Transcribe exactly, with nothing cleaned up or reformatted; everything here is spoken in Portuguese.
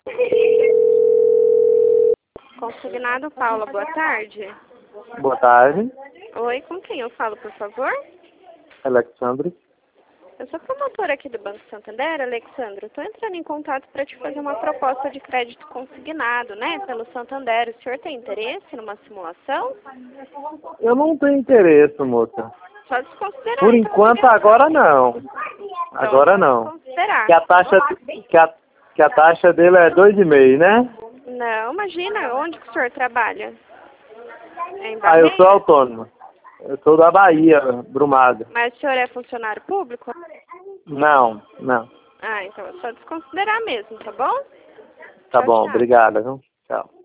Consignado Paula, boa tarde. Boa tarde, Oi, com quem eu falo, por favor? Alexandre. Eu sou promotora aqui do Banco Santander, Alexandre. Estou entrando em contato para te fazer uma proposta de crédito consignado, né, pelo Santander. O senhor tem interesse numa simulação? Eu não tenho interesse, moça. Só desconsiderar. Por então, enquanto, ligação. agora não. Então, Agora só não. desconsiderar. Que a taxa, que a, que a taxa dele é dois e meio, né? Não, imagina, onde que o senhor trabalha? É em Ah, eu sou Barreira? autônomo. Eu sou da Bahia, Brumado. Mas o senhor é funcionário público? Não, não. Ah, então é só desconsiderar mesmo, tá bom? Tá Tchau, bom, tchau. obrigado. Viu? Tchau.